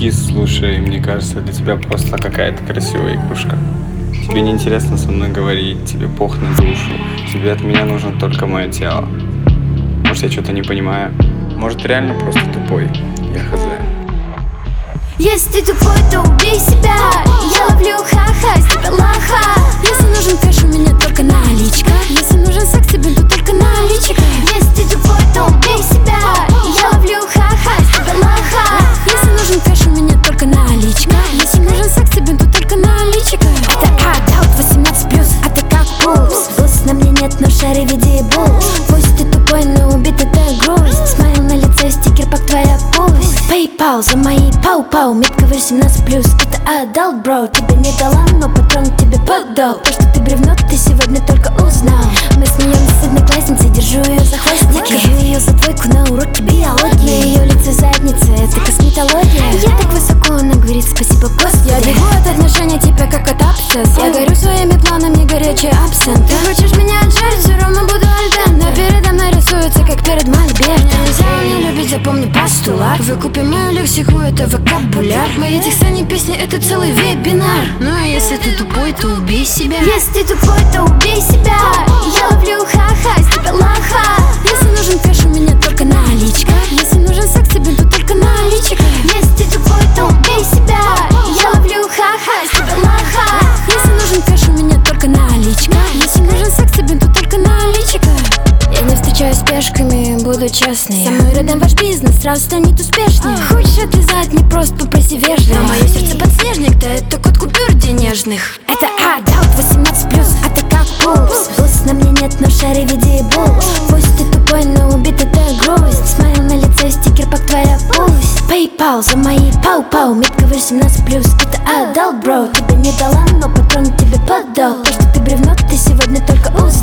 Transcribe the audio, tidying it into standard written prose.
Кис, слушай, мне кажется, для тебя просто какая-то красивая игрушка. Тебе не интересно со мной говорить, тебе пох на душу, тебе от меня нужно только мое тело. Может, я что-то не понимаю? Может, реально просто тупой? Я хз. Если ты тупой, то убей себя. Я ловлю ха-ха, с тебя лоха. Если нужен кэш, у меня только наличка. Если нужен секс, тебе тут только наличка. Если ты тупой, то убей себя. Я ловлю ха-ха, с тебя лоха. Если нужен кэш, у меня только наличка. Если нужен секс, тебе тут только наличка. Это адалт 18+, а ты как пупс. Бус на мне нет, но шаре в виде бус. Пусть ты тупой, но убит это грусть. Смайл на лице, стикер, пак твоя пусть. PayPal за мои пау-пау. Метка 18+, это адалт, бро. Тебе не дала, но патрон тебе поддал. То, что ты бревно, ты сегодня только узнал. Мы смеемся с одноклассницей, держу ее за хвостики. Накажу ее за двойку на уроке биологии. На ее лице задница, это косметология. Я так высоко, она говорит спасибо, Господи. Я бегу от отношений тебя как от абсцесс. Я горю своими планами, горячий абсент. Ты хочешь меня отжать, все равно буду альден. Но передо мной рисуется, как перед мольбертом. Нельзя не любить, запомни постулат. Выкупим мою лексику, это вокабуляр. Мои тексты не песни, это целый вебинар. Ну а если ты тупой, то убей себя. Если ты тупой, то убей себя. Я ловлю ха-ха, с тебя лоха. Если нужен кэш, у меня только наличка. Если нужен секс, тебе тут только наличка. Если ты тупой, то убей себя. Я ловлю ха-ха, с тебя лоха. Если нужен кэш, у меня только наличка. Если нужен секс, тебе тут только наличка. Я не встречаюсь с пешками, буду честной. Со мной рядом ваш бизнес сразу станет успешнее. Хочешь отлизать, не просто попроси вежливо. Но мое сердце подснежник, да это кот купюр денежных. Это адалт 18+, а ты как пупс. Бус на мне нет, но шаре в виде бус. Пусть ты тупой, но убит это грусть. Смайл на лице, стикер, пак твоя пусть. PayPal за мои пау-пау. Метка 18+, это адалт, бро. Тебе не дала, но патрон тебе поддал. То, что ты бревно, ты сегодня только узнал.